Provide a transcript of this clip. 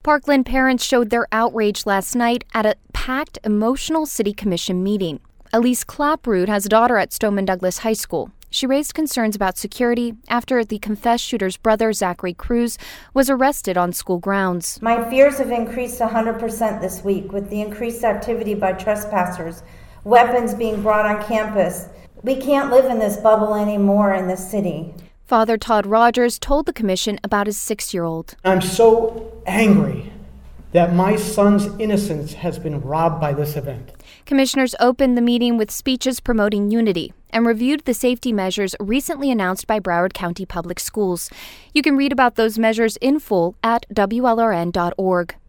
Parkland parents showed their outrage last night at a packed, emotional City Commission meeting. Elise Clapprood has a daughter at Stoneman Douglas High School. She raised concerns about security after the confessed shooter's brother, Zachary Cruz, was arrested on school grounds. My fears have increased 100% this week with the increased activity by trespassers, weapons being brought on campus. We can't live in this bubble anymore in this city. Father Todd Rogers told the commission about his 6-year-old. I'm so angry that my son's innocence has been robbed by this event. Commissioners opened the meeting with speeches promoting unity and reviewed the safety measures recently announced by Broward County Public Schools. You can read about those measures in full at WLRN.org.